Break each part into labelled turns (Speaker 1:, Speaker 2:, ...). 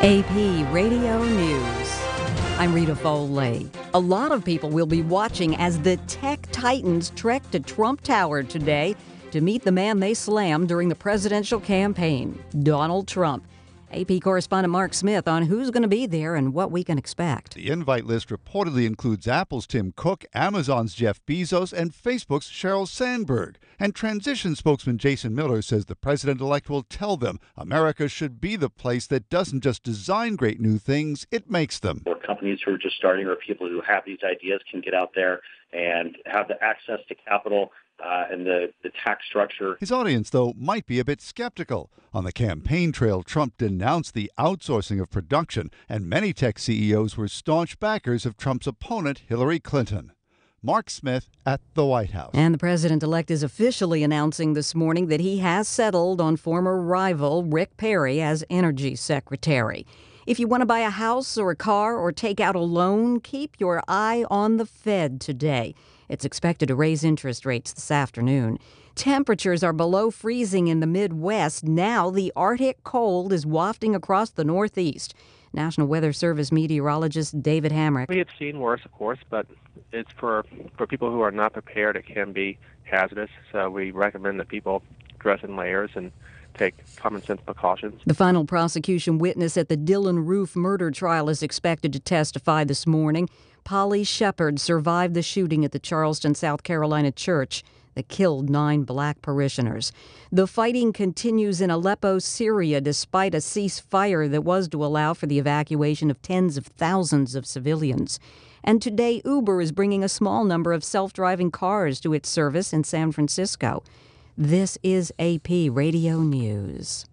Speaker 1: AP Radio News. I'm Rita Foley. A lot of people will be watching as the tech titans trek to Trump Tower today to meet the man they slammed during the presidential campaign, Donald Trump. AP correspondent Mark Smith on who's going to be there and what we can expect.
Speaker 2: The invite list reportedly includes Apple's Tim Cook, Amazon's Jeff Bezos, and Facebook's Sheryl Sandberg. And transition spokesman Jason Miller says the president-elect will tell them America should be the place that doesn't just design great new things, it makes them.
Speaker 3: Or companies who are just starting or people who have these ideas can get out there and have the access to capital and the tax structure.
Speaker 2: His audience, though, might be a bit skeptical. On the campaign trail, Trump denounced the outsourcing of production, and many tech CEOs were staunch backers of Trump's opponent, Hillary Clinton. Mark Smith at the White House.
Speaker 1: And the president-elect is officially announcing this morning that he has settled on former rival Rick Perry as energy secretary. If you want to buy a house or a car or take out a loan, keep your eye on the Fed today. It's expected to raise interest rates this afternoon. Temperatures are below freezing in the Midwest. Now the Arctic cold is wafting across the Northeast. National Weather Service meteorologist David Hamrick.
Speaker 4: We have seen worse, of course, but it's for people who are not prepared. It can be hazardous. So we recommend that people dress in layers and take common sense precautions.
Speaker 1: The final prosecution witness at the Dylan Roof murder trial is expected to testify this morning. Polly Shepard survived the shooting at the Charleston, South Carolina church that killed 9 black parishioners. The fighting continues in Aleppo, Syria, despite a ceasefire that was to allow for the evacuation of tens of thousands of civilians. And today, Uber is bringing a small number of self-driving cars to its service in San Francisco. This is AP Radio News.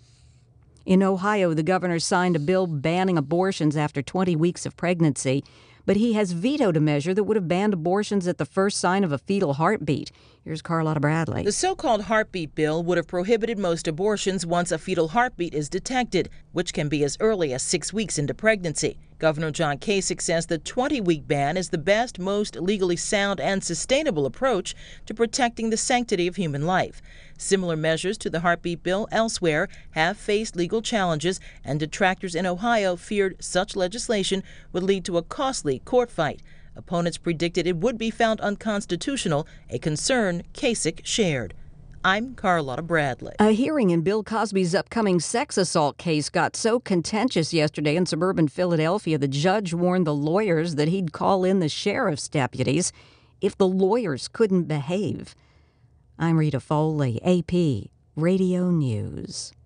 Speaker 1: In Ohio, the governor signed a bill banning abortions after 20 weeks of pregnancy, but he has vetoed a measure that would have banned abortions at the first sign of a fetal heartbeat. Here's Carlotta Bradley.
Speaker 5: The so-called heartbeat bill would have prohibited most abortions once a fetal heartbeat is detected, which can be as early as 6 weeks into pregnancy. Governor John Kasich says the 20-week ban is the best, most legally sound and sustainable approach to protecting the sanctity of human life. Similar measures to the heartbeat bill elsewhere have faced legal challenges, and detractors in Ohio feared such legislation would lead to a costly court fight. Opponents predicted it would be found unconstitutional, a concern Kasich shared. I'm Carlotta Bradley.
Speaker 1: A hearing in Bill Cosby's upcoming sex assault case got so contentious yesterday in suburban Philadelphia, the judge warned the lawyers that he'd call in the sheriff's deputies if the lawyers couldn't behave. I'm Rita Foley, AP Radio News.